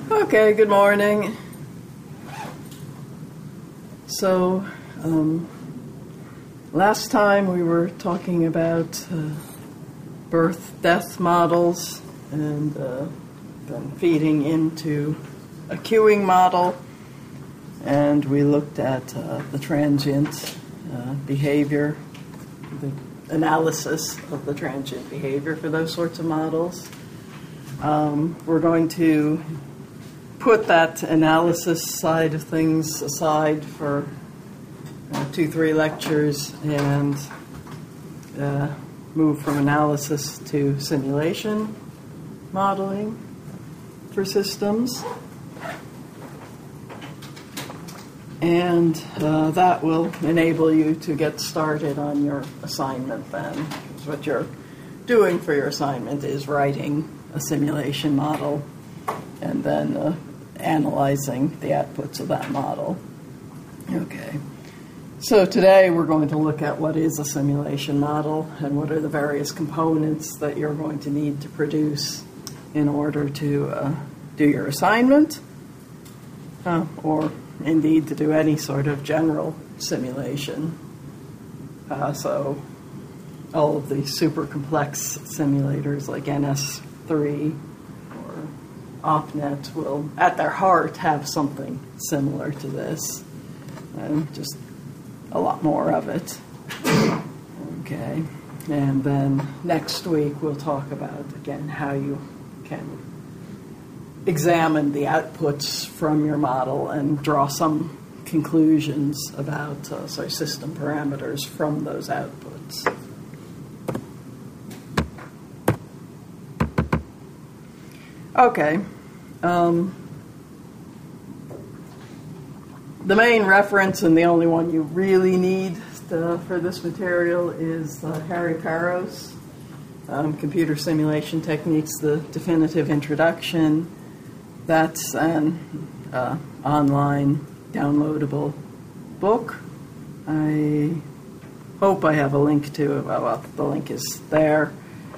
Okay, good morning. So, last time we were talking about birth-death models and then feeding into a queuing model, and we looked at the transient behavior, the analysis of the transient behavior for those sorts of models. We're going to put that analysis side of things aside for 2-3 lectures and move from analysis to simulation modeling for systems. And that will enable you to get started on your assignment then. Because what you're doing for your assignment is writing a simulation model and then analyzing the outputs of that model. Okay. So today we're going to look at what is a simulation model and what are the various components that you're going to need to produce in order to do your assignment, or indeed to do any sort of general simulation. So all of the super complex simulators like NS3 or OpNet will, at their heart, have something similar to this, and just a lot more of it. Okay, and then next week we'll talk about, again, how you can examine the outputs from your model and draw some conclusions about system parameters from those outputs. Okay. The main reference and the only one you really need for this material is Harry Parros, Computer Simulation Techniques, the Definitive Introduction. That's an online downloadable book. I hope I have a link to it. Well, the link is there.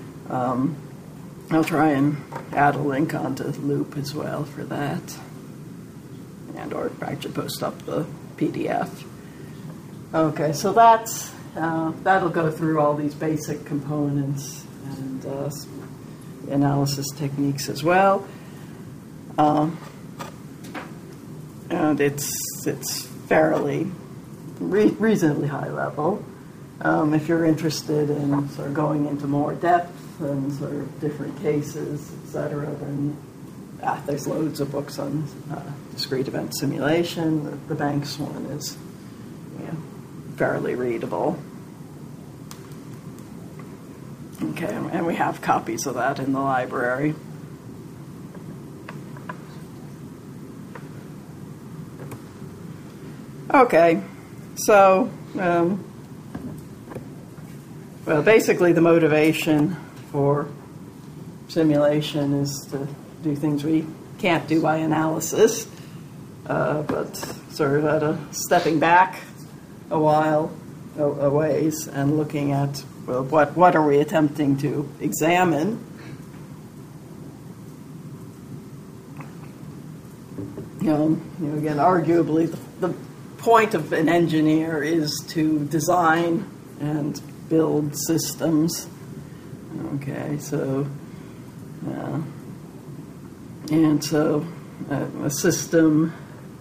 I'll try and add a link onto Loop as well for that, or actually post up the PDF. Okay, so that'll go through all these basic components and analysis techniques as well. And it's fairly reasonably high level. If you're interested in sort of going into more depth and sort of different cases, etc., then there's loads of books on discrete event simulation. The Banks one is fairly readable. Okay, and we have copies of that in the library. Okay, so, basically the motivation for simulation is to do things we can't do by analysis, but sort of stepping back a ways and looking at, what are we attempting to examine? Again, arguably the point of an engineer is to design and build systems. Okay, so a system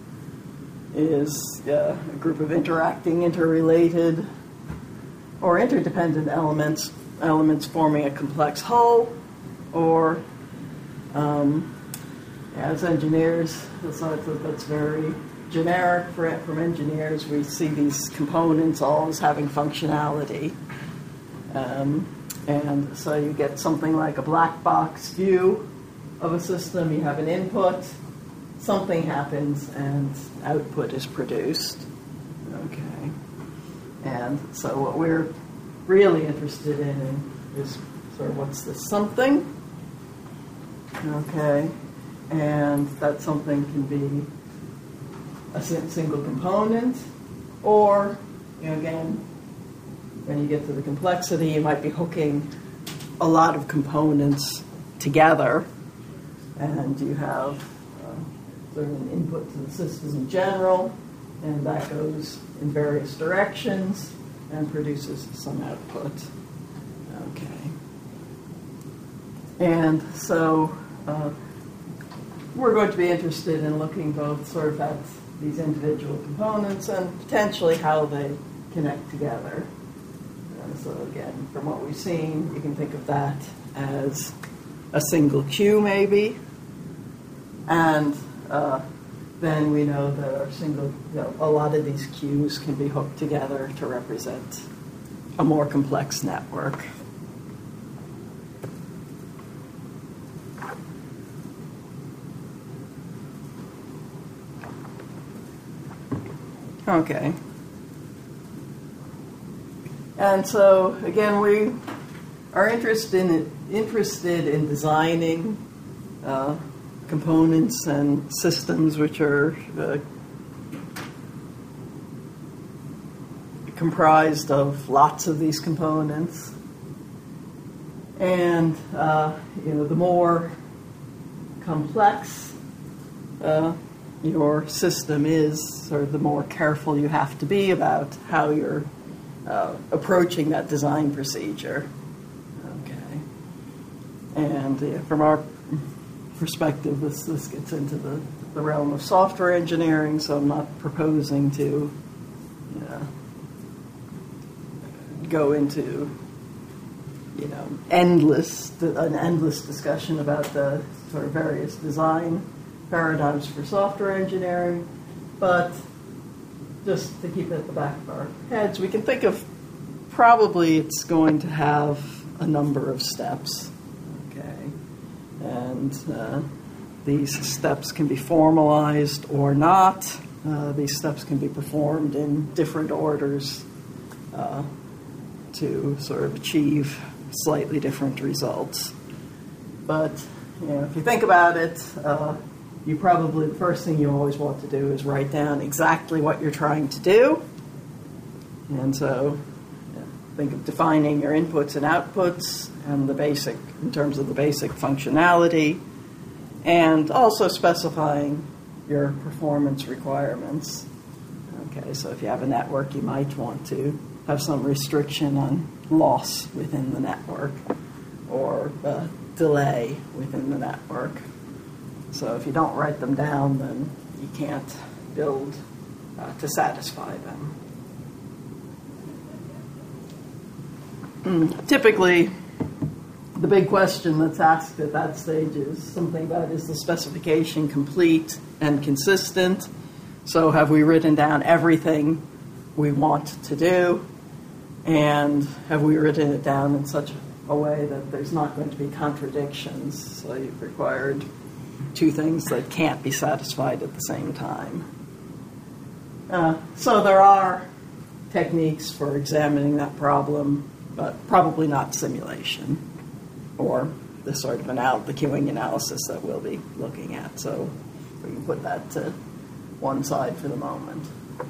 is a group of interacting, interrelated, or interdependent elements forming a complex whole, or as engineers, that's very generic from engineers. We see these components always having functionality. And so you get something like a black box view of a system. You have an input, something happens, and output is produced. Okay. And so what we're really interested in is sort of what's the something. Okay. And that something can be a single component, or, again, when you get to the complexity, you might be hooking a lot of components together, and you have sort of an input to the system in general, and that goes in various directions and produces some output. Okay. And so we're going to be interested in looking both sort of at these individual components and potentially how they connect together. So again, from what we've seen, you can think of that as a single queue maybe, and then we know that our a lot of these queues can be hooked together to represent a more complex network. Okay. And so, again, we are interested in designing components and systems which are comprised of lots of these components. And, the more complex your system is, or the more careful you have to be about how you're approaching that design procedure. Okay. And from our perspective, this gets into the realm of software engineering, so I'm not proposing to go into an endless discussion about the sort of various design paradigms for software engineering, but just to keep it at the back of our heads, we can think of probably it's going to have a number of steps, okay? And these steps can be formalized or not. These steps can be performed in different orders to sort of achieve slightly different results. But if you think about it, you probably, the first thing you always want to do is write down exactly what you're trying to do. And so think of defining your inputs and outputs and in terms of the basic functionality, and also specifying your performance requirements. Okay, so if you have a network, you might want to have some restriction on loss within the network or delay within the network. So if you don't write them down, then you can't build to satisfy them. Typically, the big question that's asked at that stage is something about, is the specification complete and consistent? So have we written down everything we want to do? And have we written it down in such a way that there's not going to be contradictions? So you've required two things that can't be satisfied at the same time. So there are techniques for examining that problem, but probably not simulation or the sort of the queuing analysis that we'll be looking at. So we can put that to one side for the moment.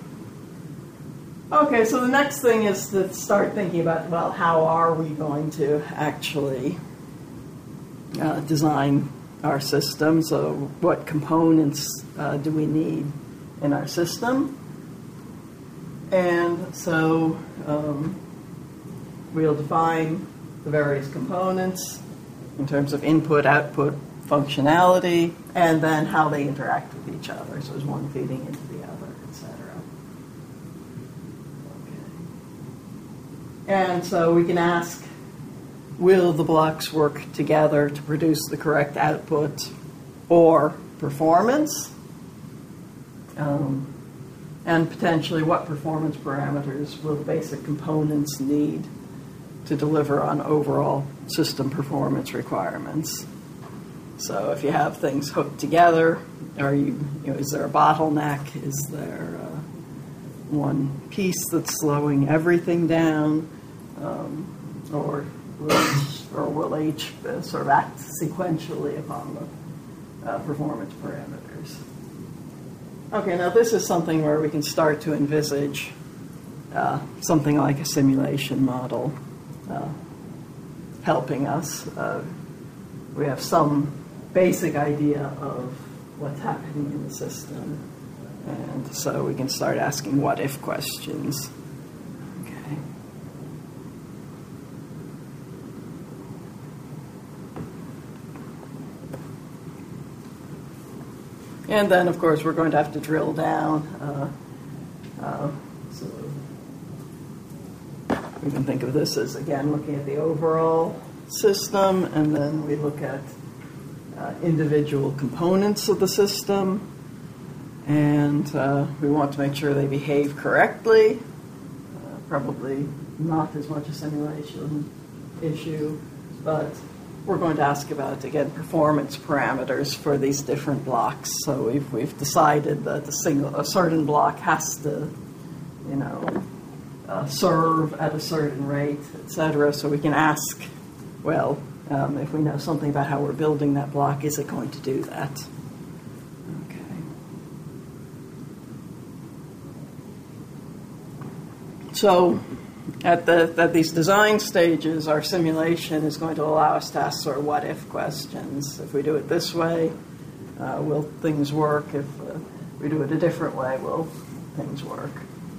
Okay, so the next thing is to start thinking about, well, how are we going to actually design our system? So what components do we need in our system? And so we'll define the various components in terms of input, output, functionality, and then how they interact with each other. So is one feeding into the other, etc. Okay. And so we can ask, will the blocks work together to produce the correct output or performance? And potentially, what performance parameters will the basic components need to deliver on overall system performance requirements? So if you have things hooked together, is there a bottleneck? Is there one piece that's slowing everything down? Or will each sort of act sequentially upon the performance parameters? Okay, now this is something where we can start to envisage something like a simulation model helping us. We have some basic idea of what's happening in the system. And so we can start asking what-if questions. Okay. And then, of course, we're going to have to drill down. So we can think of this as, again, looking at the overall system, and then we look at individual components of the system, and we want to make sure they behave correctly. Probably not as much a simulation issue, but we're going to ask about, again, performance parameters for these different blocks. So we've decided that a certain block has to, serve at a certain rate, etc. So we can ask, well, if we know something about how we're building that block, is it going to do that? Okay. So at these design stages, our simulation is going to allow us to ask sort of what-if questions. If we do it this way, will things work? If we do it a different way, will things work?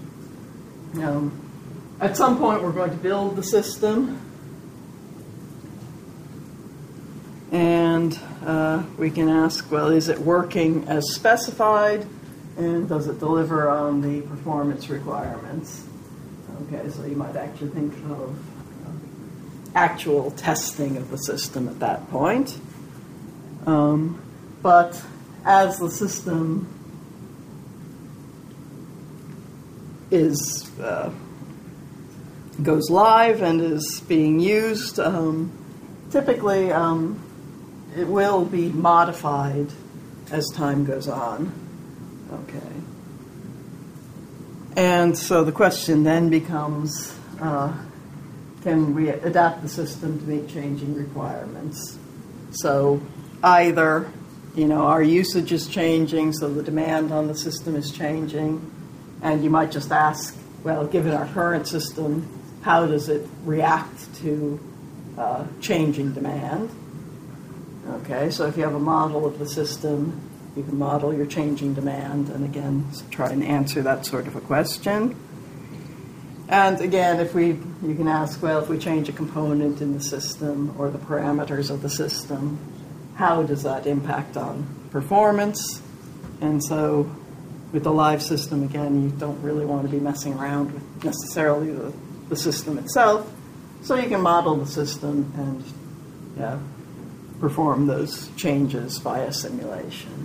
At some point, we're going to build the system. And we can ask, well, is it working as specified? And does it deliver on the performance requirements? Okay, so you might actually think of actual testing of the system at that point. But as the system goes live and is being used, typically it will be modified as time goes on. Okay. And so the question then becomes, can we adapt the system to meet changing requirements? So either, our usage is changing, so the demand on the system is changing, and you might just ask, well, given our current system, how does it react to changing demand? Okay, so if you have a model of the system, you can model your changing demand, and again, try and answer that sort of a question. And again, you can ask, well, if we change a component in the system or the parameters of the system, how does that impact on performance? And so with the live system, again, you don't really want to be messing around with necessarily the system itself. So you can model the system and perform those changes via simulation.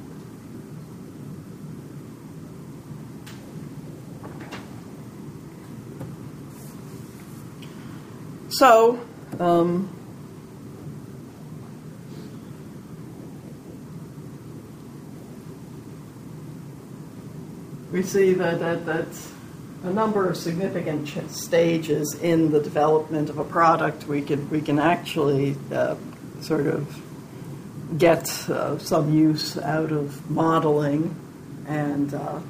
So, we see that a number of significant stages in the development of a product, we can actually sort of get some use out of modeling and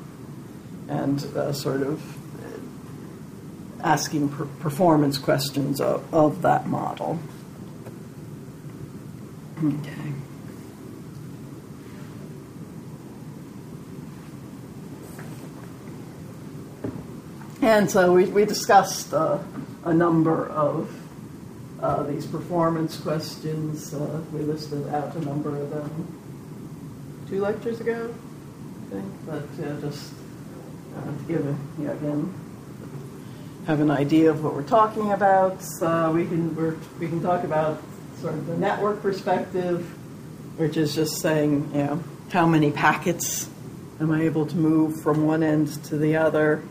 sort of asking performance questions of that model. Okay. And so we discussed a number of these performance questions. We listed out a number of them 2 lectures ago, I think. But just to give again, have an idea of what we're talking about. We can talk about sort of the network perspective, which is just saying, how many packets am I able to move from one end to the other?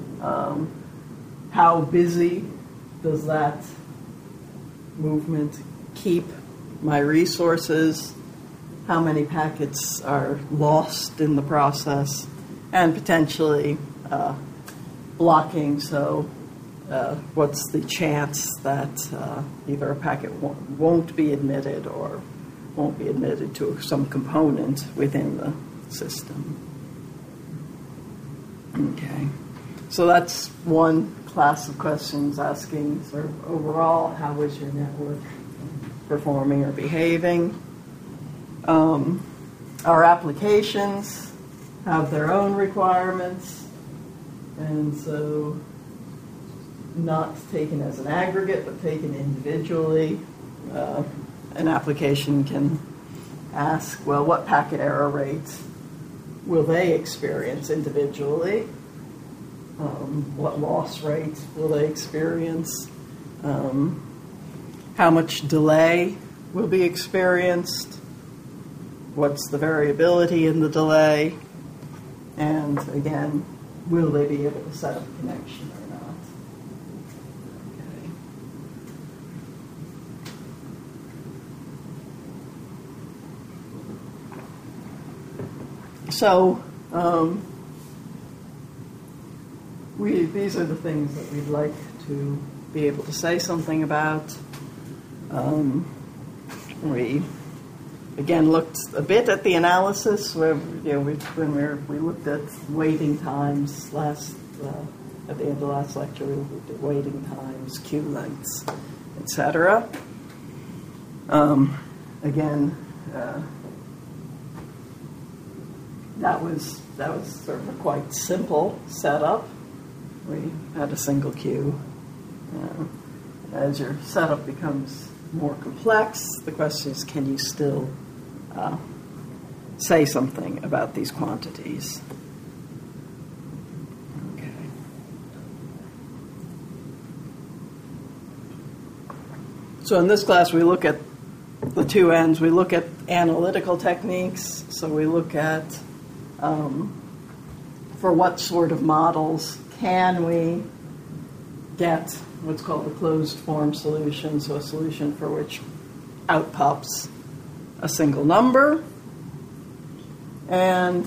How busy does that movement keep my resources? How many packets are lost in the process? And potentially blocking, so what's the chance that either a packet won't be admitted or won't be admitted to some component within the system? Okay. So that's one class of questions, asking sort of overall, how is your network performing or behaving? Our applications have their own requirements, and so not taken as an aggregate, but taken individually. An application can ask, well, what packet error rates will they experience individually? What loss rates will they experience? How much delay will be experienced? What's the variability in the delay? And again, will they be able to set up a connection or not? Okay. So these are the things that we'd like to be able to say something about. We again looked a bit at the analysis where we looked at waiting times at the end of the last lecture. We looked at waiting times, queue lengths, etc. Again, that was sort of a quite simple setup. We had a single queue. As your setup becomes more complex, the question is, can you still say something about these quantities? Okay. So in this class, we look at the two ends. We look at analytical techniques. So we look at for what sort of models can we get what's called a closed form solution, so a solution for which out pops a single number. And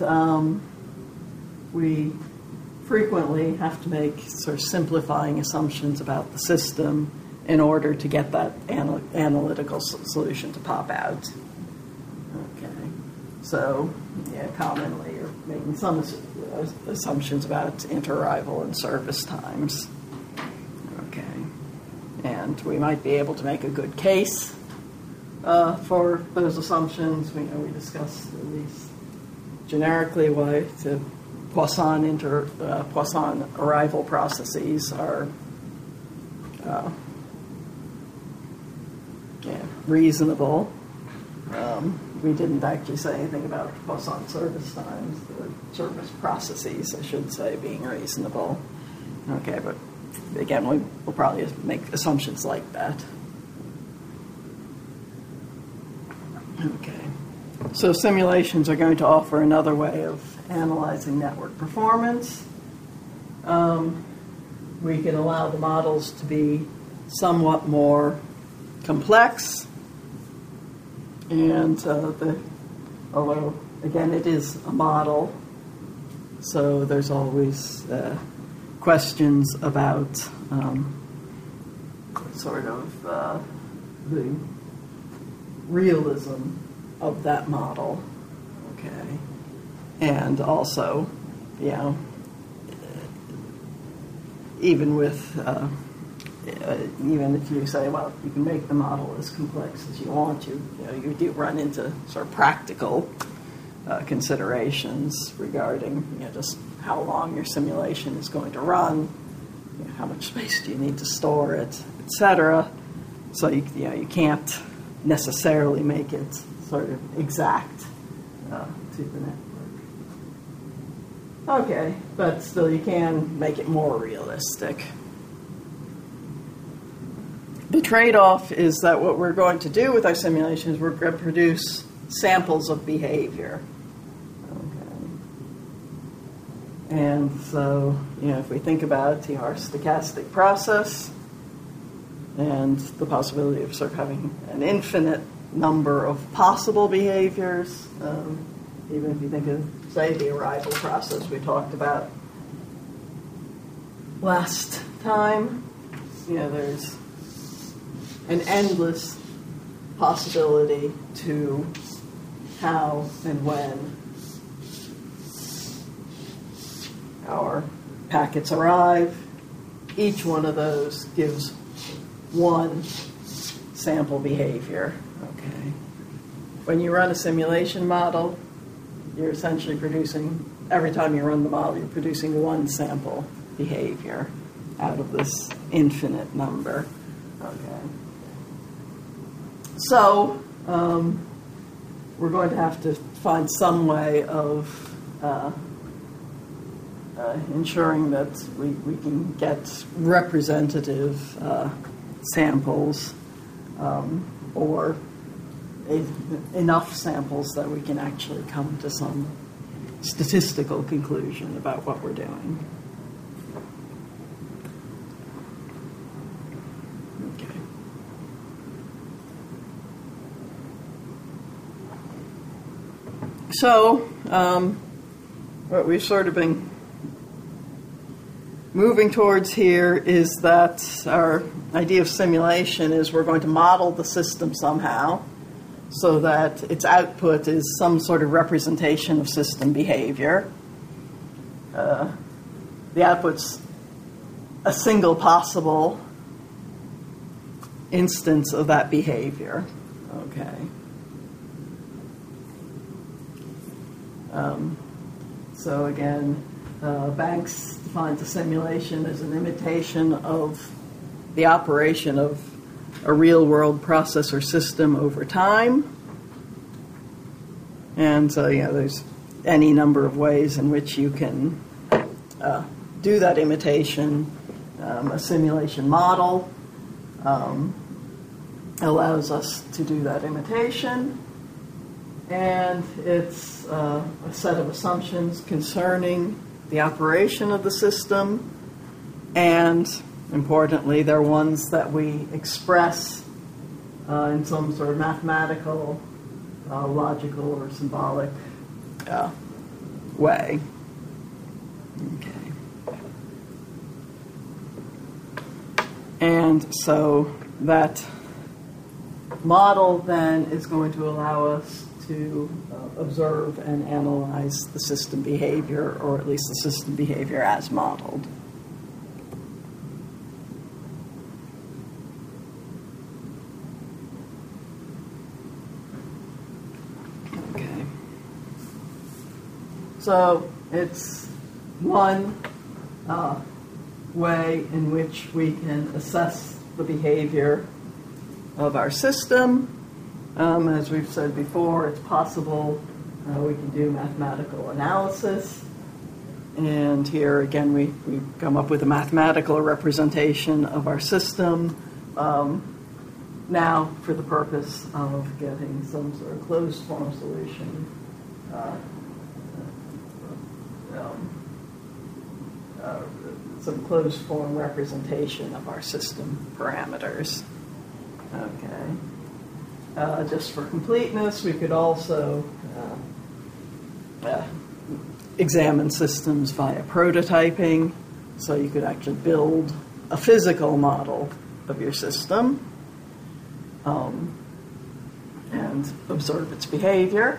we frequently have to make sort of simplifying assumptions about the system in order to get that analytical solution to pop out. Okay, so commonly you're making some assumptions about inter-arrival and service times. Okay, and we might be able to make a good case for those assumptions. We know we discussed at least generically why the Poisson arrival processes are reasonable. We didn't actually say anything about Poisson service times, the service processes, I should say, being reasonable. Okay, but again, we'll probably make assumptions like that. Okay, so simulations are going to offer another way of analyzing network performance. We can allow the models to be somewhat more complex, and although again it is a model, so there's always questions about sort of the realism of that model. Okay, and also, even with even if you say, well, you can make the model as complex as you want to, you do run into sort of practical considerations regarding just how long your simulation is going to run, how much space do you need to store it, etc. So you can't necessarily make it sort of exact to the network. Okay, but still you can make it more realistic. The trade-off is that what we're going to do with our simulation is we're going to produce samples of behavior. Okay. And so, if we think about our stochastic process and the possibility of sort of having an infinite number of possible behaviors, even if you think of, say, the arrival process we talked about last time, there's an endless possibility to how and when our packets arrive. Each one of those gives one sample behavior. Okay. When you run a simulation model, you're essentially producing, every time you run the model, you're producing one sample behavior out of this infinite number. Okay. So we're going to have to find some way of ensuring that we can get representative samples or enough samples that we can actually come to some statistical conclusion about what we're doing. Okay. So, what we've sort of been moving towards here is that our idea of simulation is we're going to model the system somehow so that its output is some sort of representation of system behavior. The output's a single possible instance of that behavior. Okay. So again, Banks defines a simulation as an imitation of the operation of a real-world process or system over time. And so, there's any number of ways in which you can do that imitation. A simulation model allows us to do that imitation. And it's a set of assumptions concerning the operation of the system, and importantly, they're ones that we express in some sort of mathematical, logical, or symbolic way. Okay. And so that model then is going to allow us to observe and analyze the system behavior, or at least the system behavior as modeled. Okay. So it's one way in which we can assess the behavior of our system. As we've said before, it's possible we can do mathematical analysis. And here again, we come up with a mathematical representation of our system. Now, for the purpose of getting some sort of closed form solution, some closed form representation of our system parameters. Okay. Just for completeness, we could also examine systems via prototyping. So you could actually build a physical model of your system and observe its behavior.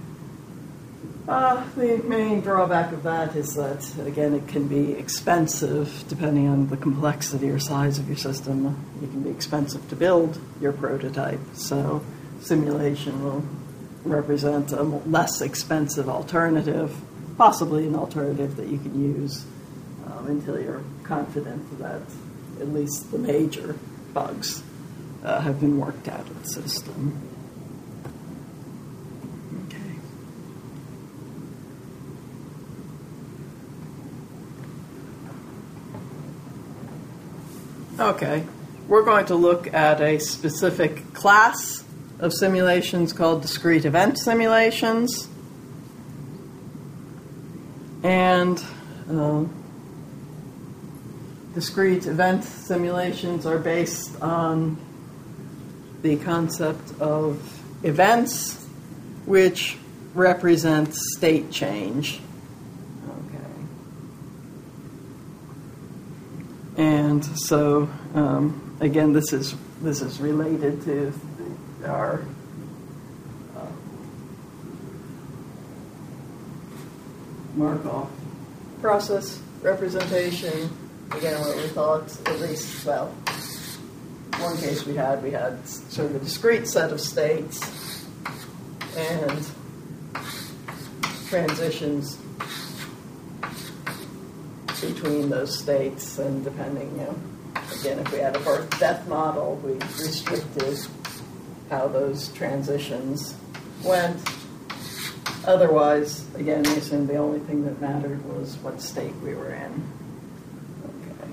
The main drawback of that is that, again, it can be expensive depending on the complexity or size of your system. It can be expensive to build your prototype, so simulation will represent a less expensive alternative, possibly an alternative that you can use until you're confident that at least the major bugs have been worked out of the system. Okay, we're going to look at a specific class of simulations called discrete event simulations. And discrete event simulations are based on the concept of events which represent state change. And so, again, this is related to our Markov process representation. Again, what we thought, at least, well, one case we had sort of a discrete set of states, and transitions between those states, and depending, again, if we had a birth-death model, we restricted how those transitions went. Otherwise, again, we assumed the only thing that mattered was what state we were in. Okay.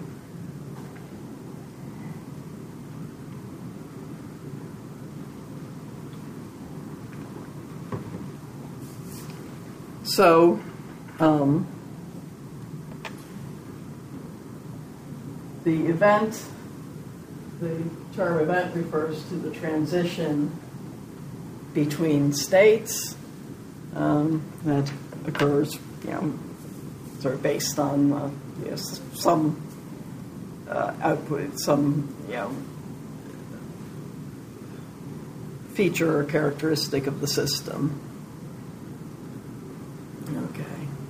So, the event, the term event refers to the transition between states that occurs, sort of based on some output, some feature or characteristic of the system. Okay.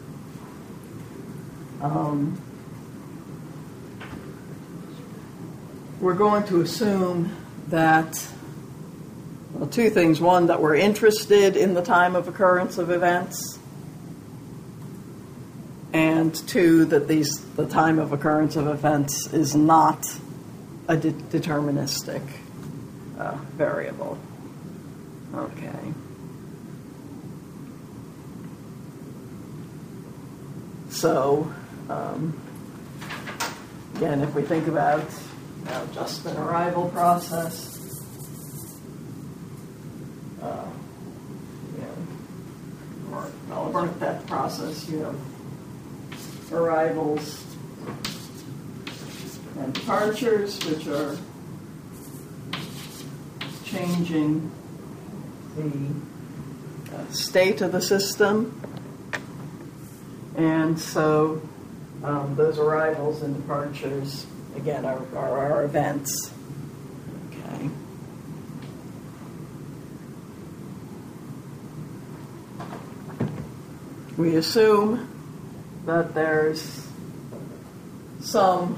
We're going to assume that, well, two things. One, that we're interested in the time of occurrence of events. And two, that the time of occurrence of events is not a deterministic variable. Okay. So, again, if we think about just an arrival process, or a birth-death process, you have arrivals and departures, which are changing the state of the system. And so those arrivals and departures, again, are our events. Okay. We assume that there's some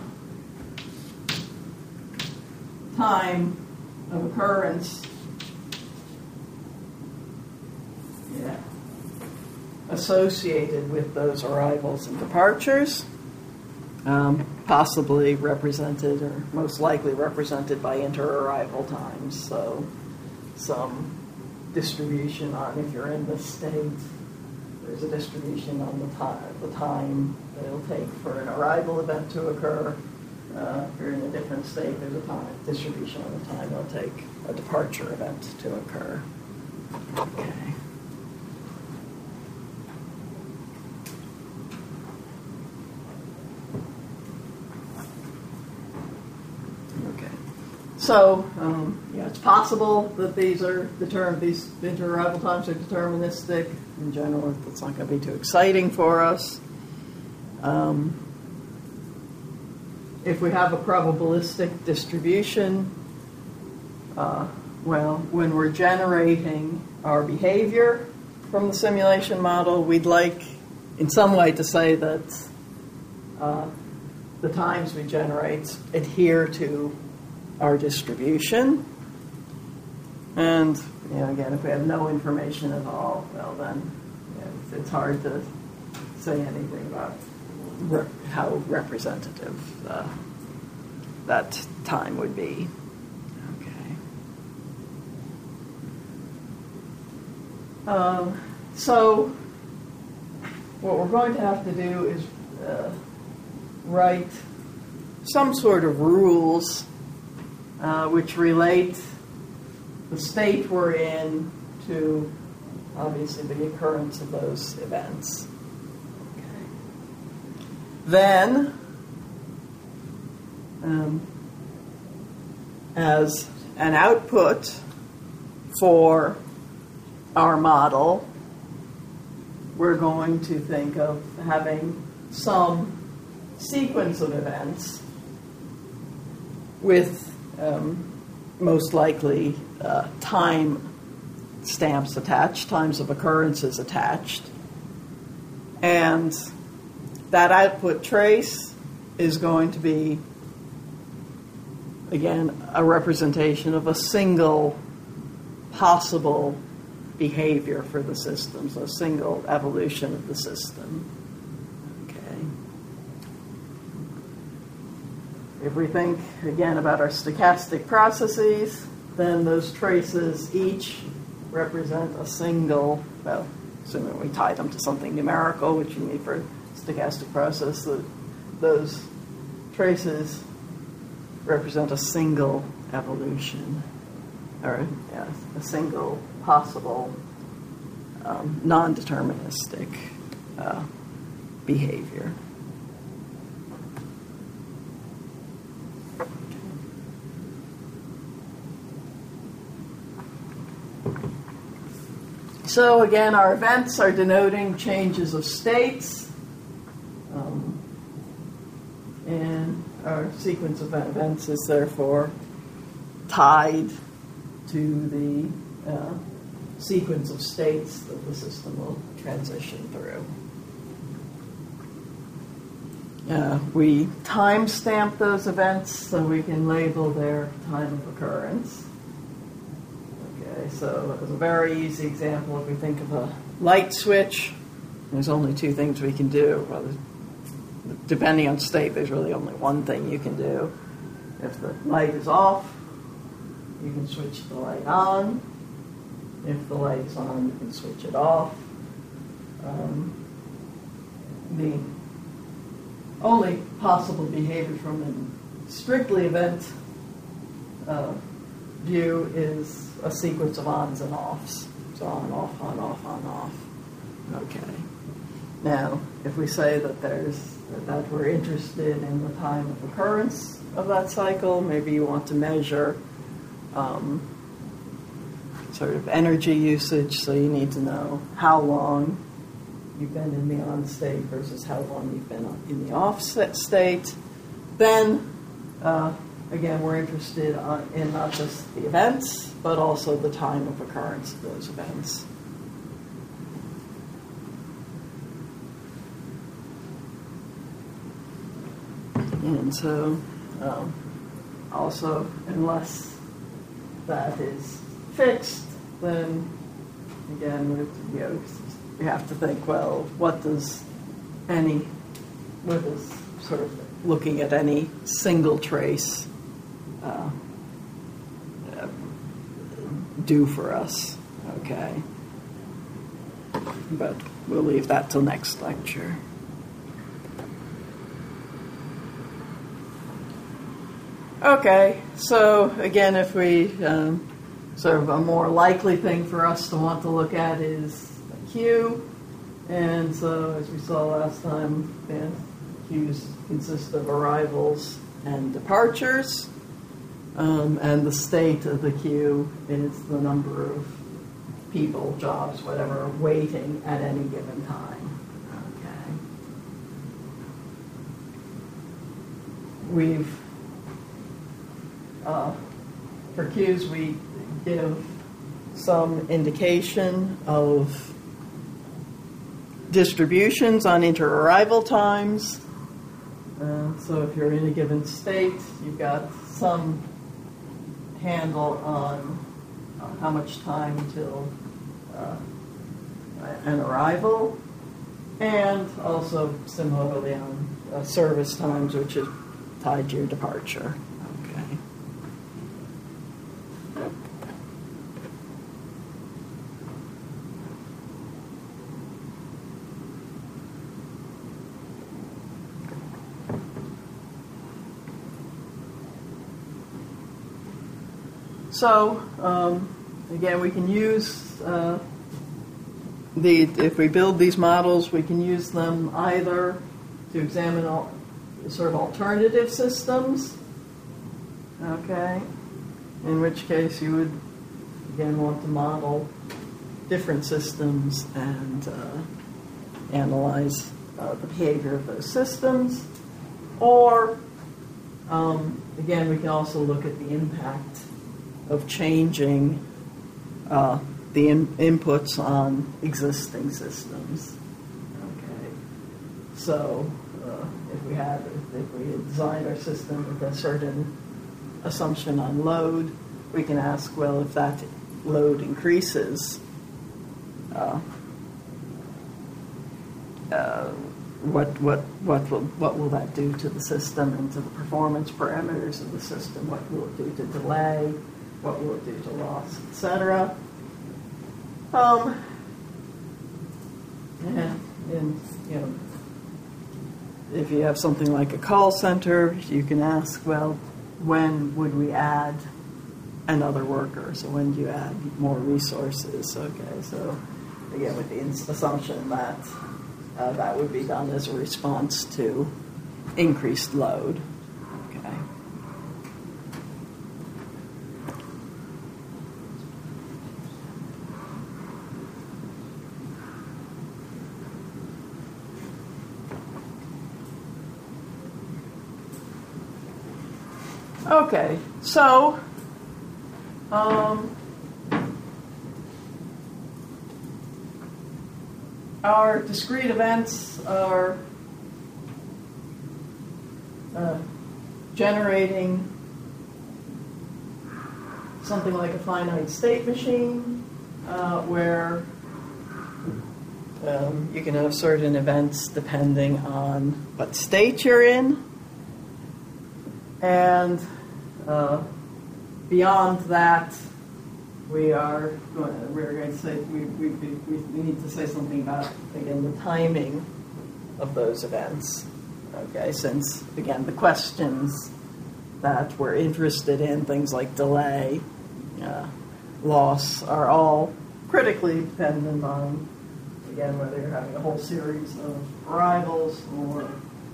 time of occurrence associated with those arrivals and departures, possibly represented or most likely represented by inter-arrival times. So some distribution on, if you're in this state, there's a distribution on the time that it'll take for an arrival event to occur. If you're in a different state, there's a distribution on the time it'll take a departure event to occur. Okay. So, it's possible that these inter-arrival times are deterministic. In general, it's not going to be too exciting for us. If we have a probabilistic distribution, when we're generating our behavior from the simulation model, we'd like, in some way, to say that the times we generate adhere to our distribution. And, again, if we have no information at all, well, then it's hard to say anything about how representative that time would be. Okay. So what we're going to have to do is write some sort of rules which relate the state we're in to, obviously, the occurrence of those events. Okay. Then, as an output for our model, we're going to think of having some sequence of events with most likely time stamps attached, times of occurrences attached. And that output trace is going to be, again, a representation of a single possible behavior for the system, so a single evolution of the system. Okay. If we think, again, about our stochastic processes, then those traces each represent a single, well, assuming we tie them to something numerical, which you need for a stochastic process, those traces represent a single evolution, or a single possible non-deterministic behavior. So again, our events are denoting changes of states, and our sequence of events is therefore tied to the sequence of states that the system will transition through. We timestamp those events so we can label their time of occurrence. Okay, so as a very easy example, if we think of a light switch, there's only two things we can do. Well, depending on state, there's really only one thing you can do. If the light is off, you can switch the light on. If the light is on, you can switch it off. The only possible behavior from a strictly event view is a sequence of ons and offs. So on, off, on, off, on, off. Okay. Now, if we say that we're interested in the time of occurrence of that cycle, maybe you want to measure sort of energy usage, so you need to know how long you've been in the on state versus how long you've been in the off state. Then, again, we're interested in not just the events, but also the time of occurrence of those events. And so, also, unless that is fixed, then again, we have to think, well, what does sort of looking at any single trace do for us? Okay. But we'll leave that till next lecture. Okay, so again, if we sort of a more likely thing for us to want to look at is a queue, and so as we saw last time, queues consist of arrivals and departures, and the state of the queue is the number of people, jobs, whatever, waiting at any given time. Okay. For queues, we give some indication of distributions on inter-arrival times. So if you're in a given state, you've got some handle on how much time until an arrival, and also similarly on service times, which is tied to your departure. Okay. So, again, we can use if we build these models, we can use them either to examine sort of alternative systems, okay, in which case you would, again, want to model different systems and analyze the behavior of those systems, or, again, we can also look at the impact of changing the inputs on existing systems. Okay, so if we had designed our system with a certain assumption on load, we can ask, well, if that load increases, what will that do to the system and to the performance parameters of the system? What will it do to delay? What will it do to loss, etc. And if you have something like a call center, you can ask, well, when would we add another worker? So when do you add more resources? Okay, so again, with the assumption that that would be done as a response to increased load. Okay. Okay, so our discrete events are generating something like a finite state machine where you can have certain events depending on what state you're in. And beyond that, we're going to say we need to say something about, again, the timing of those events. Okay, since again the questions that we're interested in, things like delay, loss, are all critically dependent on, again, whether you're having a whole series of arrivals or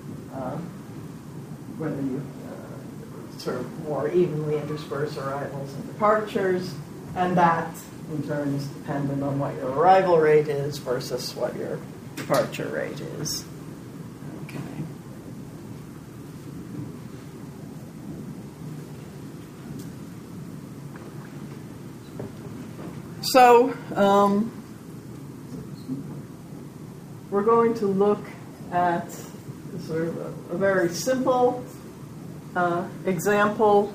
whether you sort of more evenly intersperse arrivals and departures, and that in turn is dependent on what your arrival rate is versus what your departure rate is. Okay. So we're going to look at sort of a very simple example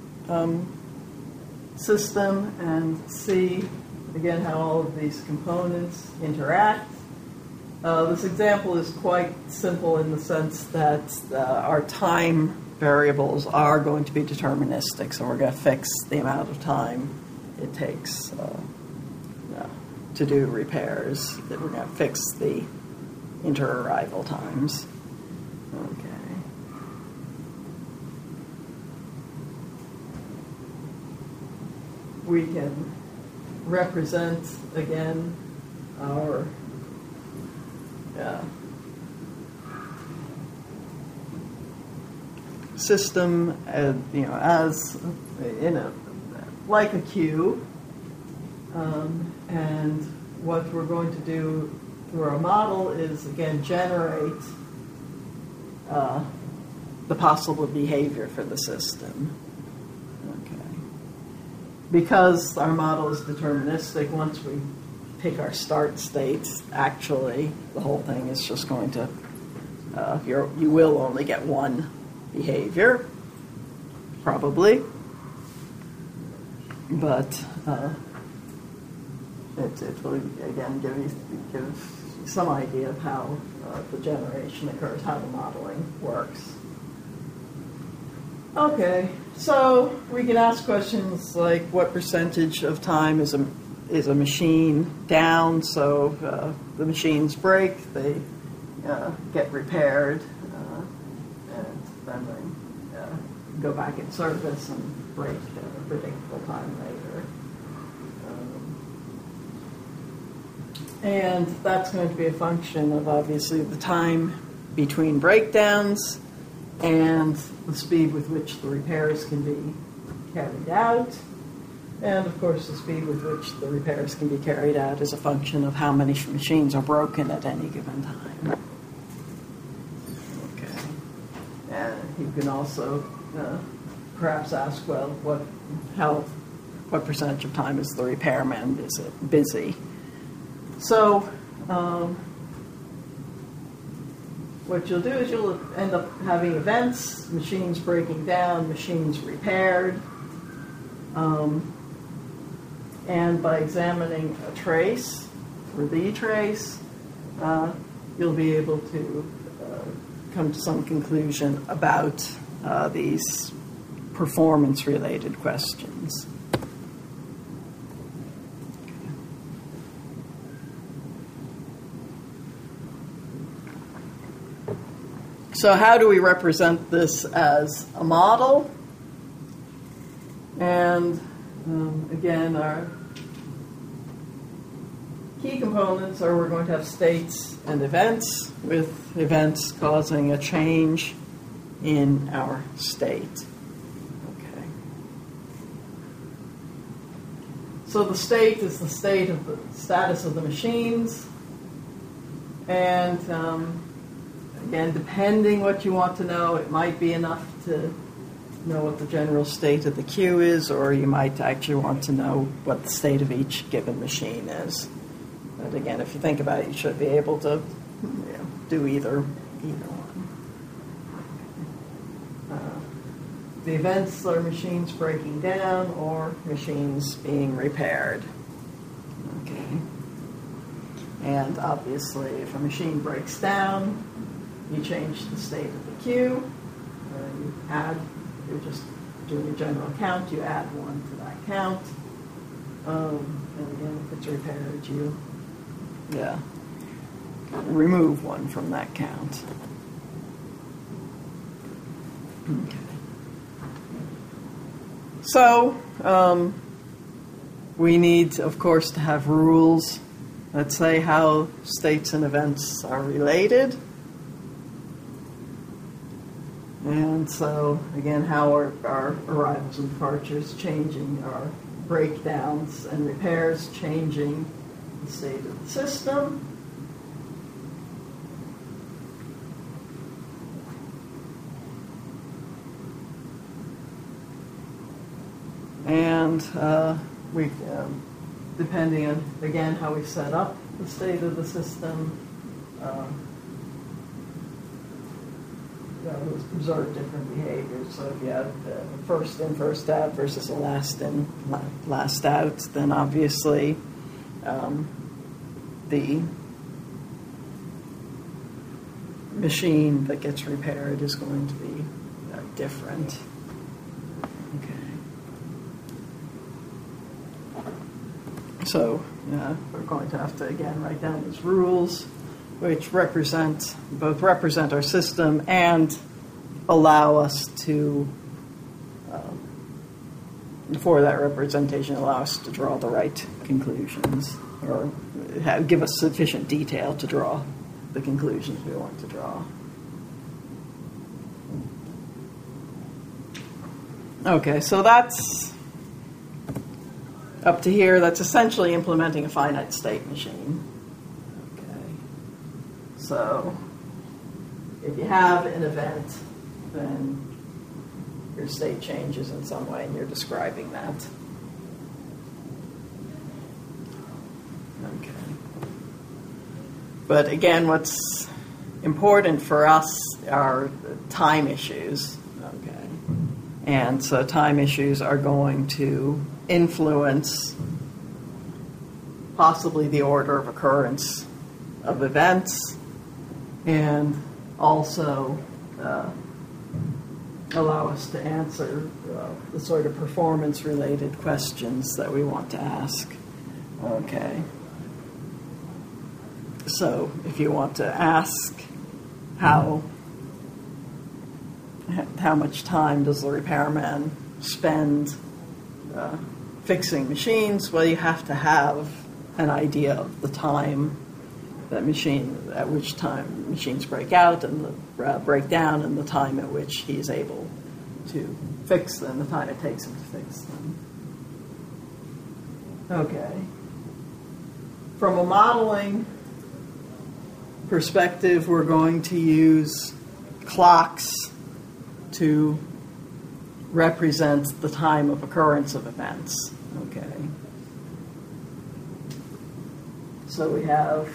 system and see again how all of these components interact. This example is quite simple in the sense that our time variables are going to be deterministic, so we're going to fix the amount of time it takes to do repairs. That we're going to fix the inter-arrival times. Okay. We can represent, again, our system, as in like a queue, and what we're going to do through our model is, again, generate the possible behavior for the system. Because our model is deterministic, once we pick our start state, actually the whole thing is just going to, you will only get one behavior, probably, but it will, again, give you some idea of how the generation occurs, how the modeling works. Okay, so we can ask questions like what percentage of time is a machine down, so the machines break, they get repaired, and then they go back in service and break a predictable time later. And that's going to be a function of, obviously, the time between breakdowns and the speed with which the repairs can be carried out. And, of course, the speed with which the repairs can be carried out is a function of how many machines are broken at any given time. Okay. And you can also perhaps ask, well, what percentage of time is the repairman busy? So what you'll do is you'll end up having events, machines breaking down, machines repaired, and by examining a trace, for the trace, you'll be able to come to some conclusion about these performance-related questions. So how do we represent this as a model? And again, our key components are we're going to have states and events, with events causing a change in our state. Okay. So the state is the state of the status of the machines, and again, depending what you want to know, it might be enough to know what the general state of the queue is, or you might actually want to know what the state of each given machine is. But again, if you think about it, you should be able to do either one. The events are machines breaking down or machines being repaired. Okay. And obviously, if a machine breaks down, you change the state of the queue. You're just doing a general count. You add one to that count. And again, if it's repaired, you remove one from that count. Okay. So we need, of course, to have rules that say how states and events are related. And so, again, how are our arrivals and departures changing, our breakdowns and repairs changing the state of the system. And we, depending on, again, how we set up the state of the system, observe different behaviors. So if you have a first in, first out versus a last in, last out, then obviously the machine that gets repaired is going to be different. Okay. So we're going to have to, again, write down these rules, which both represent our system and allow us to, for that representation, allow us to draw the right conclusions, or give us sufficient detail to draw the conclusions we want to draw. Okay, so that's up to here. That's essentially implementing a finite state machine. So if you have an event, then your state changes in some way, and you're describing that. Okay. But again, what's important for us are time issues. Okay. And so time issues are going to influence possibly the order of occurrence of events, and also allow us to answer the sort of performance-related questions that we want to ask. Okay. So if you want to ask how much time does the repairman spend fixing machines, well, you have to have an idea of the time at which time machines break out and break down, and the time at which he is able to fix them, the time it takes him to fix them. Okay. From a modeling perspective, we're going to use clocks to represent the time of occurrence of events. Okay. So we have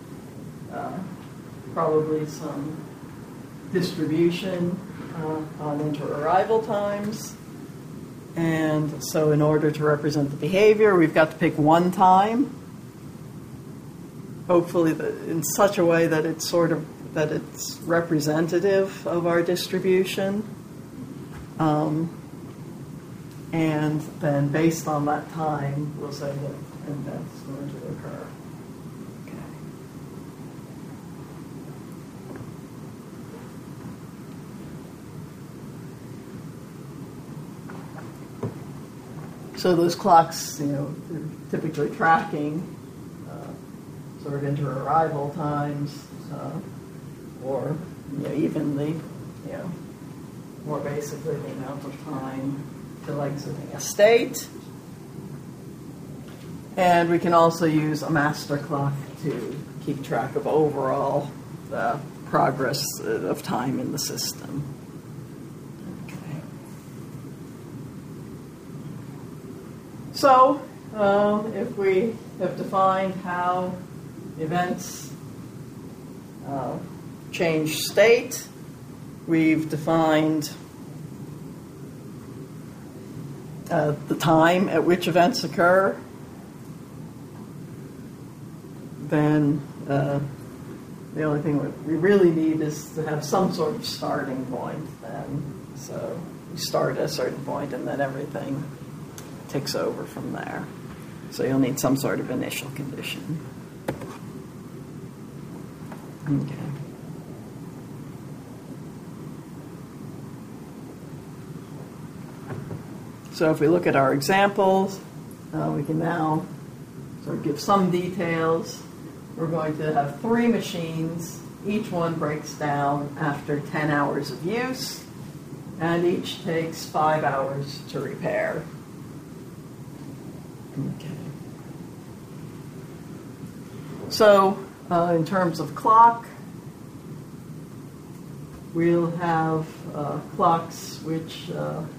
probably some distribution on inter-arrival times. And so in order to represent the behavior, we've got to pick one time. hopefully in such a way that it's that it's representative of our distribution. And then based on that time, we'll say that an event's going to occur. Okay. So those clocks, they're typically tracking sort of inter-arrival times, or even the, more basically the amount of time till exiting a state. And we can also use a master clock to keep track of overall progress of time in the system. Okay. So, if we have defined how events change state, we've defined the time at which events occur, then the only thing we really need is to have some sort of starting point then. So we start at a certain point and then everything takes over from there. So you'll need some sort of initial condition. Okay. So if we look at our examples, we can now sort of give some details. We're going to have 3 machines. Each one breaks down after 10 hours of use, and each takes 5 hours to repair. Okay. So in terms of clock, we'll have clocks which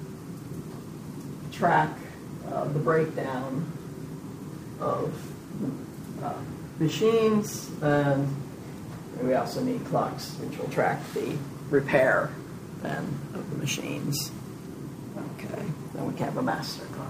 track the breakdown of machines, and we also need clocks which will track the repair then of the machines. Okay, then we can have a master clock.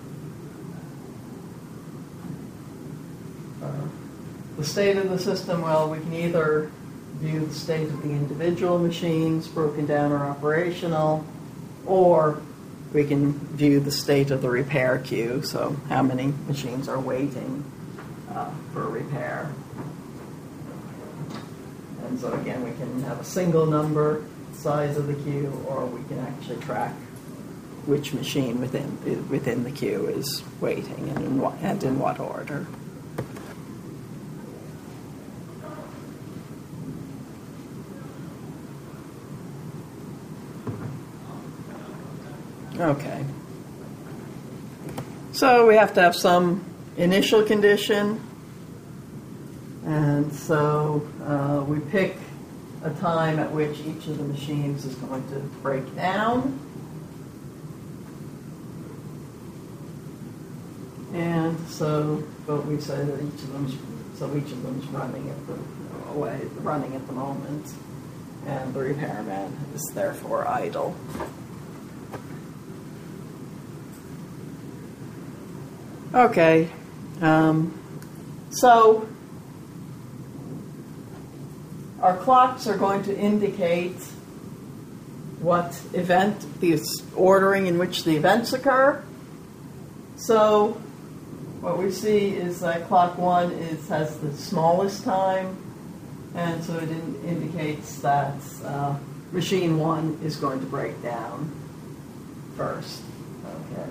The state of the system, well, we can either view the state of the individual machines, broken down or operational, or we can view the state of the repair queue, so how many machines are waiting for repair. And so again, we can have a single number, size of the queue, or we can actually track which machine within the queue is waiting and in what order. Okay. So we have to have some initial condition, and so we pick a time at which each of the machines is going to break down, and so but we say that each of them's running at the moment, and the repairman is therefore idle. Okay, so our clocks are going to indicate what event, the ordering in which the events occur. So what we see is that clock 1 has the smallest time, and so it indicates that machine 1 is going to break down first. Okay.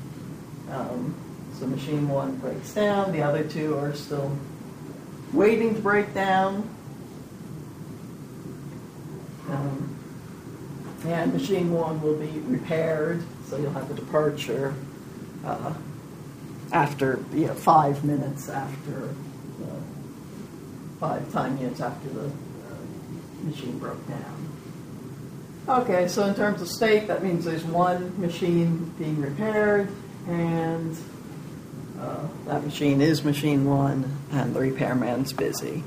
So machine 1 breaks down, the other 2 are still waiting to break down. And machine 1 will be repaired, so you'll have a departure after 5 minutes after, 5 time units after the machine broke down. Okay, so in terms of state, that means there's 1 machine being repaired, and that machine is machine 1, and the repairman's busy.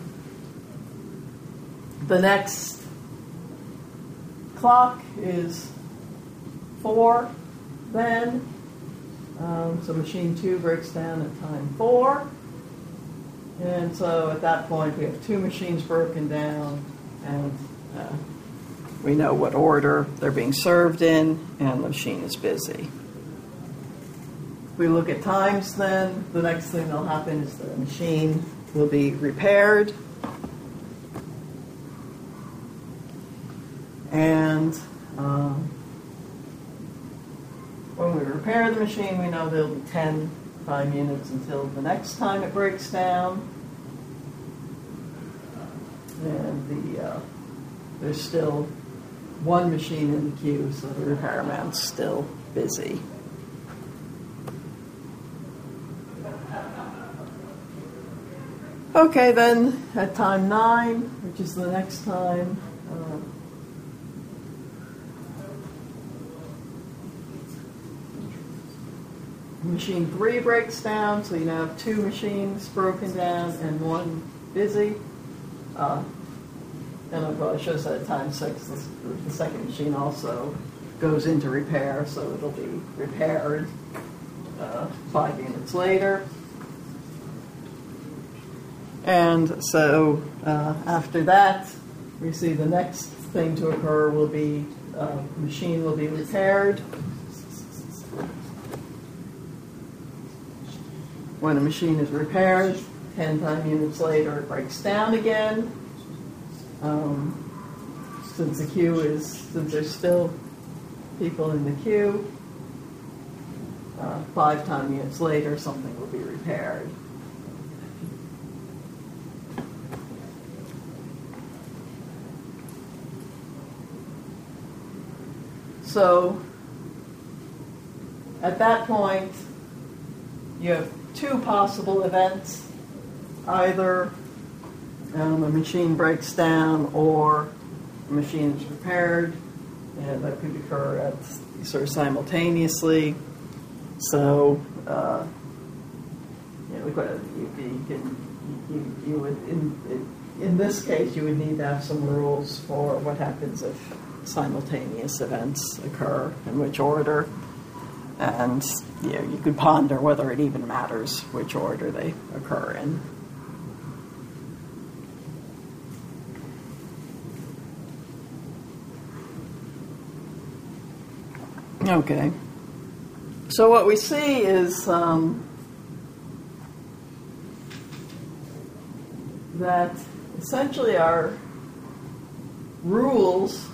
The next clock is 4 then. So machine 2 breaks down at time 4. And so at that point, we have two machines broken down, and we know what order they're being served in, and the machine is busy. If we look at times then, the next thing that'll happen is the machine will be repaired. And when we repair the machine, we know there'll be 10 time units until the next time it breaks down. And there's still one machine in the queue, so the repairman's still busy. Okay, then at time 9, which is the next time, machine 3 breaks down, so you now have 2 machines broken down and 1 busy. And I should have said at time 6, the second machine also goes into repair, so it'll be repaired 5 units later. And so after that, we see the next thing to occur will be the machine will be repaired. When a machine is repaired, 10 time units later, it breaks down again. Since there's still people in the queue, 5 time units later, something will be repaired. So at that point, you have 2 possible events. Either a machine breaks down or a machine is repaired, and that could occur at sort of simultaneously. So you would in this case you would need to have some rules for what happens if simultaneous events occur, in which order. And you could ponder whether it even matters which order they occur in. Okay. So what we see is that essentially our rules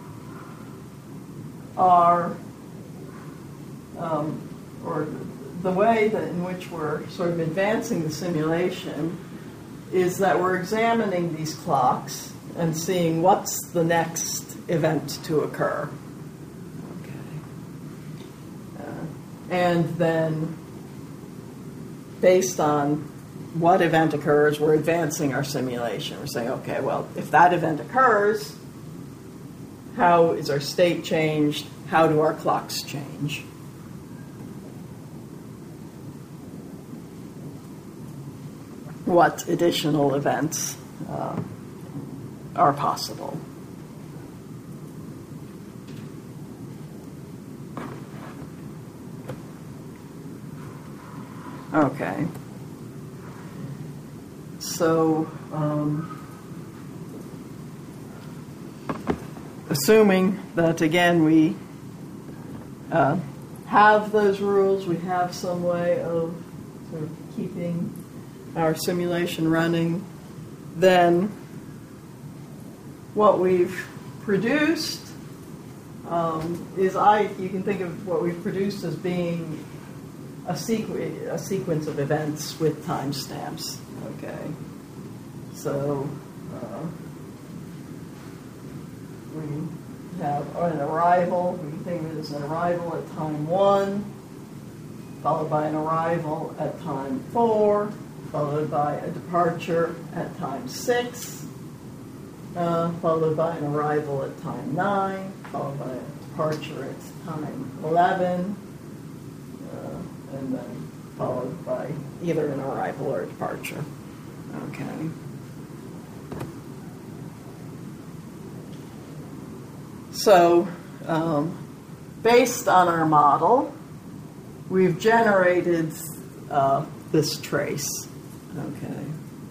are or the way that in which we're sort of advancing the simulation is that we're examining these clocks and seeing what's the next event to occur. Okay. And then based on what event occurs, we're advancing our simulation. We're saying, okay, well, if that event occurs, how is our state changed? How do our clocks change? What additional events are possible? Okay. So, assuming that, again, we have those rules, we have some way of sort of keeping our simulation running, then what we've produced you can think of what we've produced as being a sequence of events with timestamps. Okay, so we have an arrival. We can think of it as an arrival at time 1, followed by an arrival at time 4, followed by a departure at time 6, followed by an arrival at time 9, followed by a departure at time 11, and then followed by either an arrival or a departure. Okay. So, based on our model, we've generated this trace. Okay.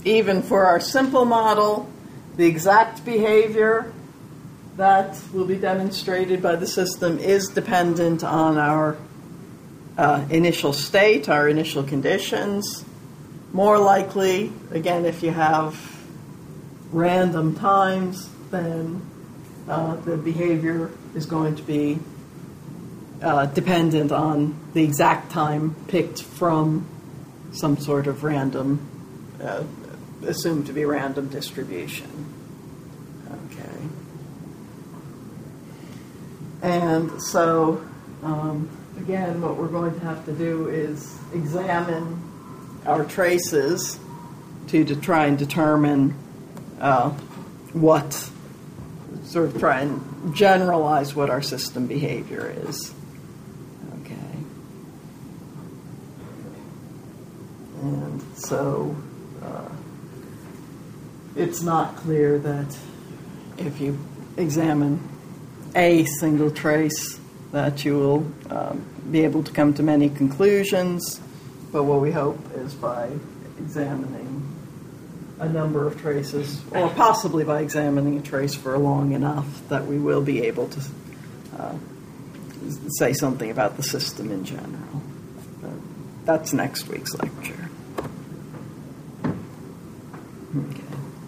even for our simple model, the exact behavior that will be demonstrated by the system is dependent on our initial state, our initial conditions. More likely, again, if you have random times, then the behavior is going to be dependent on the exact time picked from some sort of random, assumed to be random distribution. Okay. And so, again, what we're going to have to do is examine our traces to try and determine what, sort of try and generalize what our system behavior is. Okay. And so it's not clear that if you examine a single trace that you will be able to come to many conclusions, but what we hope is by examining a number of traces, or possibly by examining a trace for long enough, that we will be able to say something about the system in general. That's next week's lecture. Okay.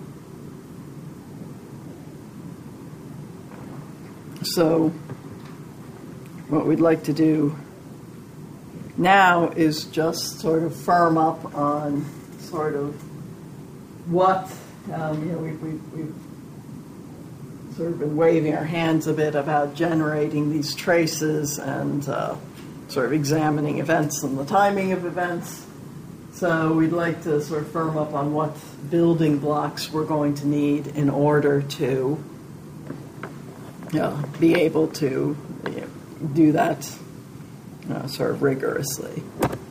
So what we'd like to do now is just sort of firm up on sort of what, we've sort of been waving our hands a bit about generating these traces and sort of examining events and the timing of events. So we'd like to sort of firm up on what building blocks we're going to need in order to be able to do that sort of rigorously.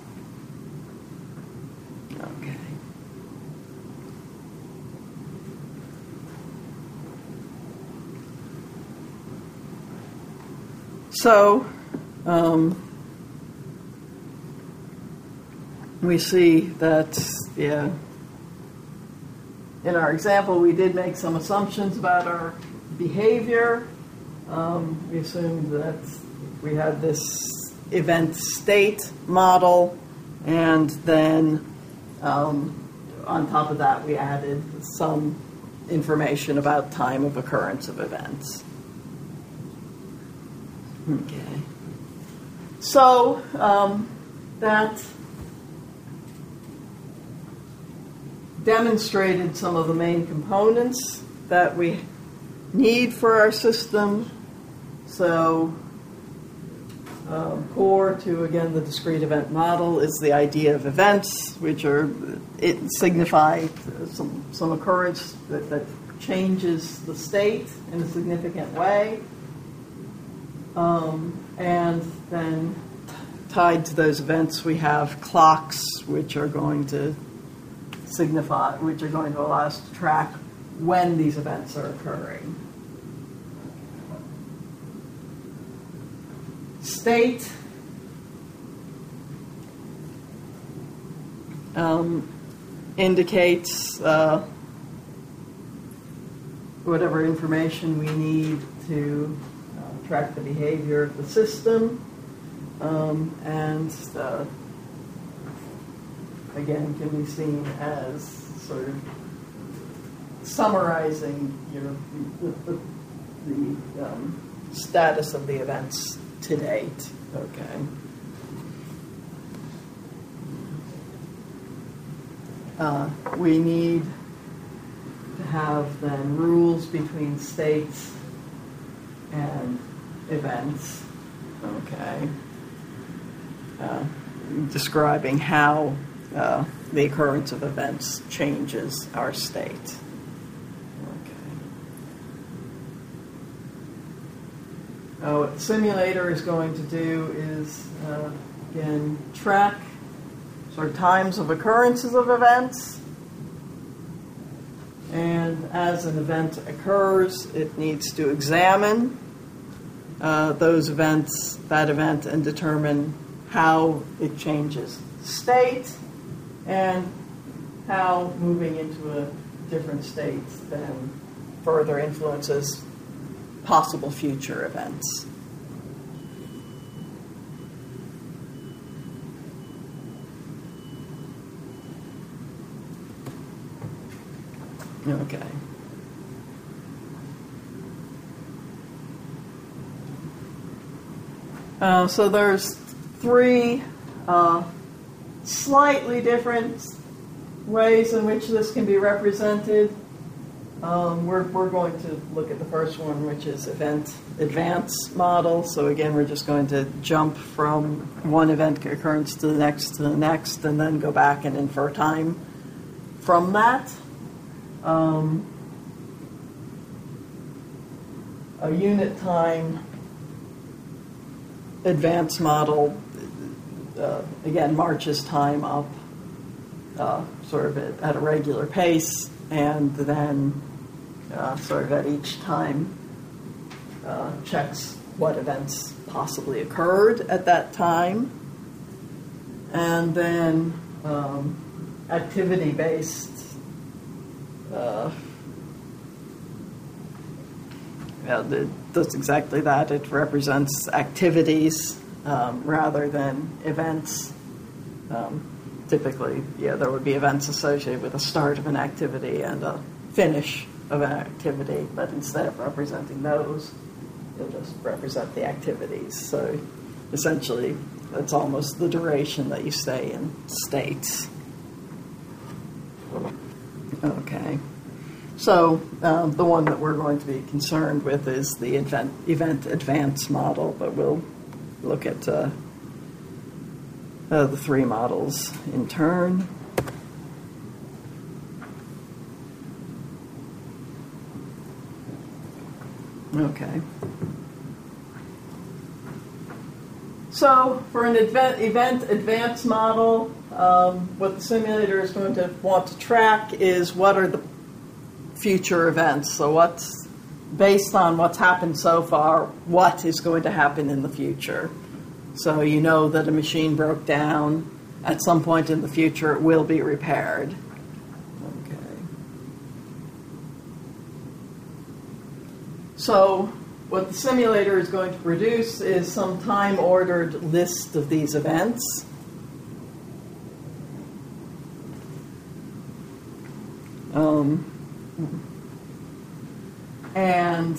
Okay. So we see that, in our example, we did make some assumptions about our behavior. We assumed that we had this event state model, and then on top of that we added some information about time of occurrence of events. Okay. So that demonstrated some of the main components that we need for our system. So core to, again, the discrete event model is the idea of events, which signify some occurrence that changes the state in a significant way. And then tied to those events, we have clocks, which are going to allow us to track when these events are occurring. State indicates whatever information we need to track the behavior of the system, and again can be seen as sort of summarizing the status of the events to date. Okay. We need to have then rules between states and events. Okay. Describing how the occurrence of events changes our state. What the simulator is going to do is, again, track sort of times of occurrences of events. And as an event occurs, it needs to examine that event, and determine how it changes state. And how moving into a different state then further influences possible future events. Okay. So there's three slightly different ways in which this can be represented. We're going to look at the first one, which is event advance model. So again, we're just going to jump from one event occurrence to the next, and then go back and infer time from that. A unit time advance model, again, marches time up sort of at a regular pace, and then sort of at each time checks what events possibly occurred at that time. And then activity-based it does exactly that. It represents activities rather than events. Typically, there would be events associated with the start of an activity and a finish of an activity, but instead of representing those, you'll just represent the activities. So essentially, that's almost the duration that you stay in states. Okay. So the one that we're going to be concerned with is the event advance model, but we'll look at the three models in turn. Okay. So for an event advance model, what the simulator is going to want to track is what are the future events. So what's based on what's happened so far, what is going to happen in the future. So you know that a machine broke down. At some point in the future, it will be repaired. Okay. So what the simulator is going to produce is some time-ordered list of these events. And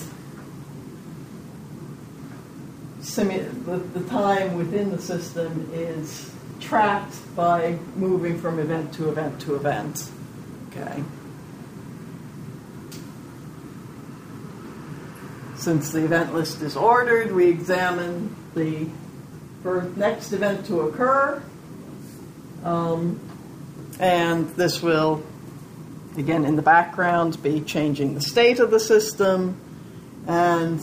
the time within the system is tracked by moving from event to event to event. Okay. Since the event list is ordered, we examine the next event to occur. And this will, again, in the background, be changing the state of the system, and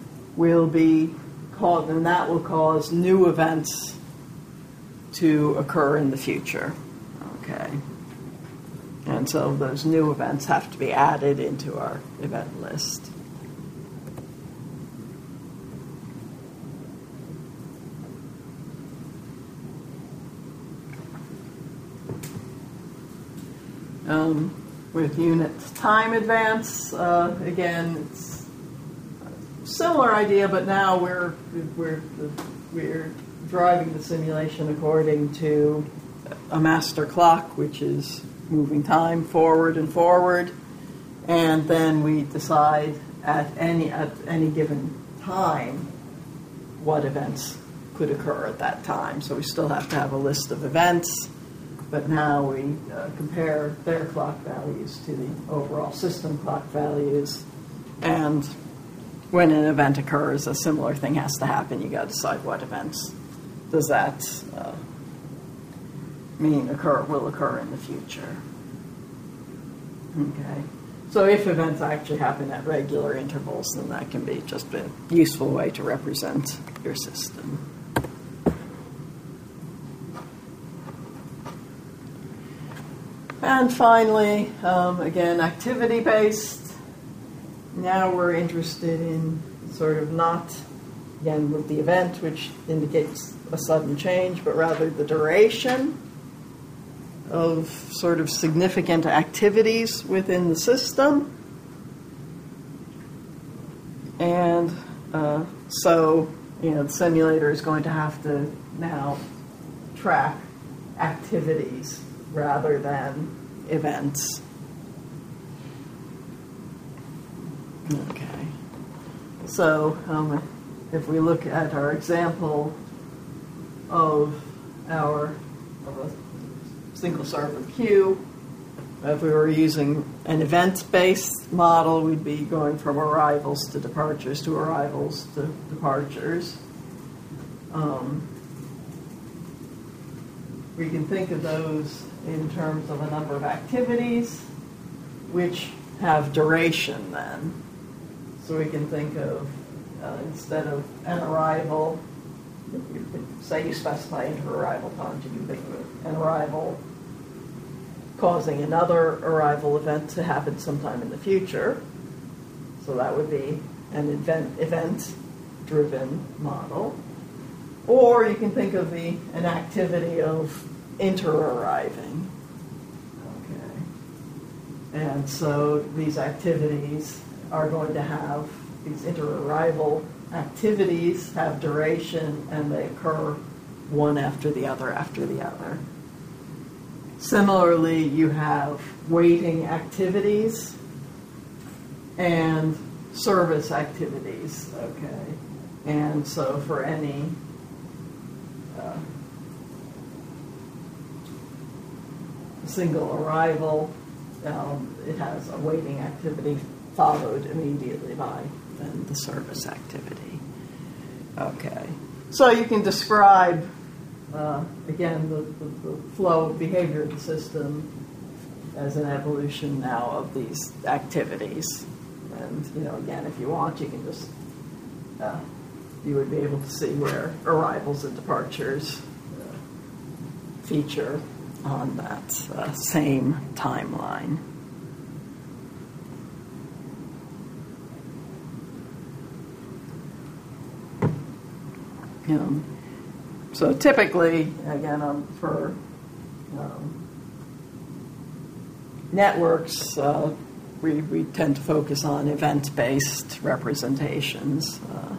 that will cause new events to occur in the future. Okay. And so those new events have to be added into our event list. With unit time advance, again, it's a similar idea, but now we're driving the simulation according to a master clock, which is moving time forward and forward, and then we decide at any given time what events could occur at that time. So we still have to have a list of events. But now we compare their clock values to the overall system clock values. And when an event occurs, a similar thing has to happen. You got to decide what events does that mean will occur in the future. Okay. So if events actually happen at regular intervals, then that can be just a useful way to represent your system. And finally, again, activity-based. Now we're interested in sort of not, again, with the event, which indicates a sudden change, but rather the duration. of sort of significant activities within the system. And so, the simulator is going to have to now track activities rather than events. Okay. So, if we look at our example of a single server queue, if we were using an event-based model, we'd be going from arrivals to departures to arrivals to departures. We can think of those in terms of a number of activities which have duration then. So we can think of, instead of an arrival, say you specify inter-arrival times, you can think of an arrival causing another arrival event to happen sometime in the future. So that would be an event-driven model. Or you can think of an activity of inter-arriving. Okay. And so these activities are going to have, these inter-arrival activities have duration, and they occur one after the other after the other. Similarly, you have waiting activities and service activities, okay? And so for any single arrival, it has a waiting activity followed immediately by then the service activity. Okay. So you can describe, again, the flow of behavior of the system as an evolution now of these activities. And, again, if you want, you can just, you would be able to see where arrivals and departures feature on that same timeline. So typically, again, for networks, we tend to focus on event-based representations.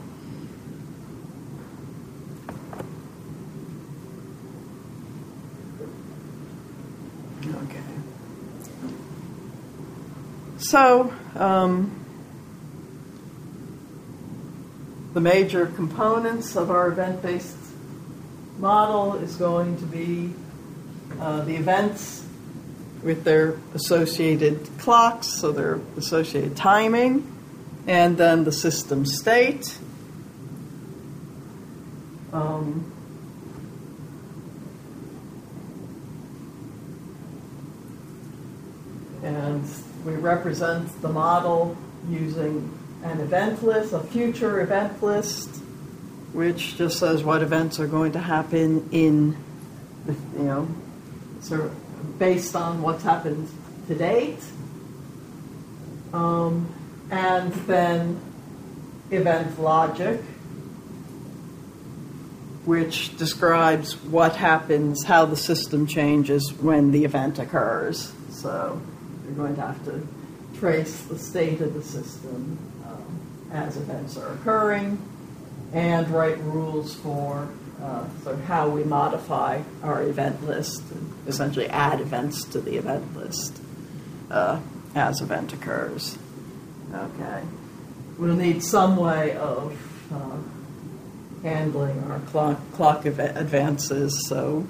Okay. So, the major components of our event-based model is going to be the events with their associated clocks, so their associated timing, and then the system state. And we represent the model using an event list, a future event list, which just says what events are going to happen in, sort of based on what's happened to date. And then event logic, which describes what happens, how the system changes when the event occurs. So you're going to have to trace the state of the system as events are occurring, and write rules for sort of how we modify our event list, and essentially add events to the event list as event occurs. Okay. We'll need some way of handling our clock advances, so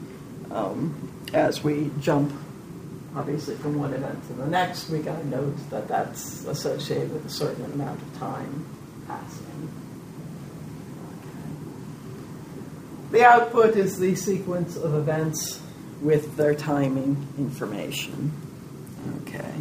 as we jump obviously from one event to the next, we got to note that that's associated with a certain amount of time passing. Okay. The output is the sequence of events with their timing information. Okay.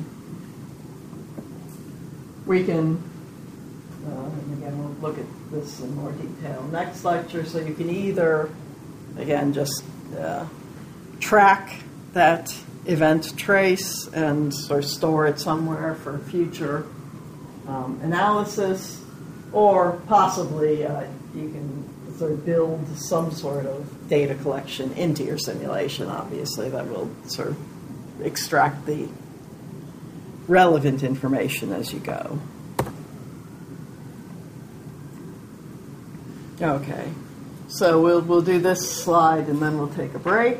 We can, and again, we'll look at this in more detail next lecture, so you can either, again, just track that event trace and sort of store it somewhere for future analysis, or possibly you can sort of build some sort of data collection into your simulation, obviously, that will sort of extract the relevant information as you go. Okay, so we'll do this slide and then we'll take a break.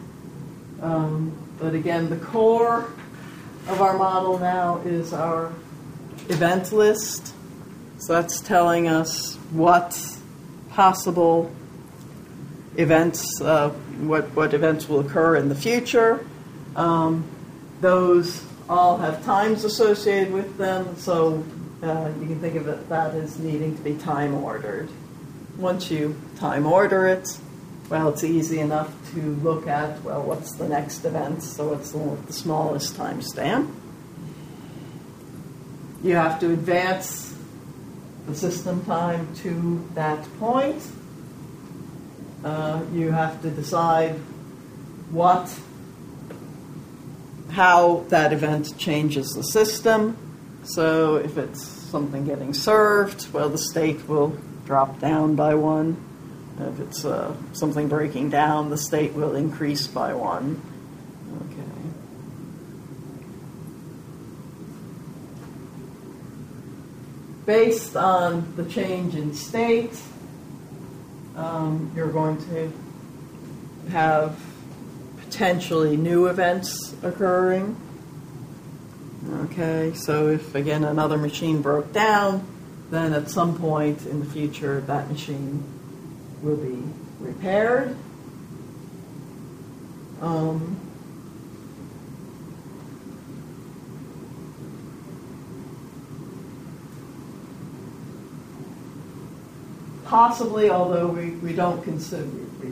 But again, the core of our model now is our event list. So that's telling us what possible events, what events will occur in the future. Those all have times associated with them, so you can think of that as needing to be time ordered. Once you time order it, well, it's easy enough to look at, well, what's the next event, so what's the smallest timestamp. You have to advance the system time to that point. You have to decide how that event changes the system. So if it's something getting served, well, the state will drop down by 1. If it's something breaking down, the state will increase by 1. Okay. Based on the change in state, you're going to have potentially new events occurring. Okay, so if, again, another machine broke down, then at some point in the future, that machine will be repaired. Possibly, although we don't consider, we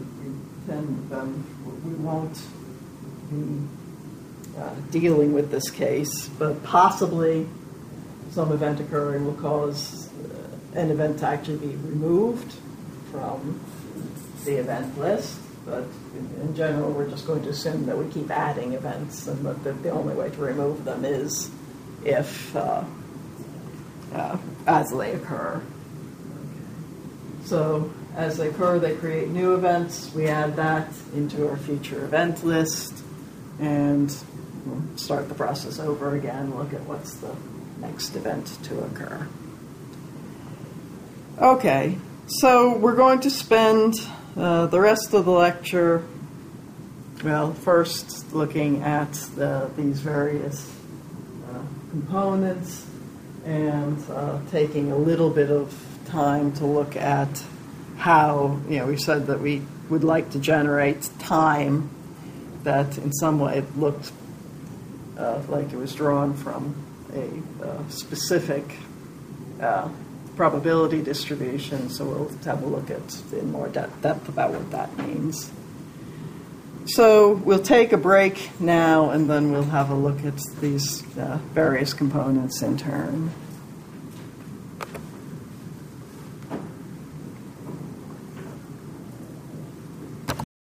won't be dealing with this case, but possibly some event occurring will cause an event to actually be removed from the event list. But in general, we're just going to assume that we keep adding events, and that the only way to remove them is if as they occur. So as they occur, they create new events. We add that into our future event list, and we'll start the process over again, look at what's the next event to occur. Okay, so we're going to spend the rest of the lecture, well, first looking at these various components and taking a little bit of time to look at how, we said that we would like to generate time that in some way looked like it was drawn from a specific probability distribution, so we'll have a look at in more depth about what that means. So we'll take a break now, and then we'll have a look at these various components in turn.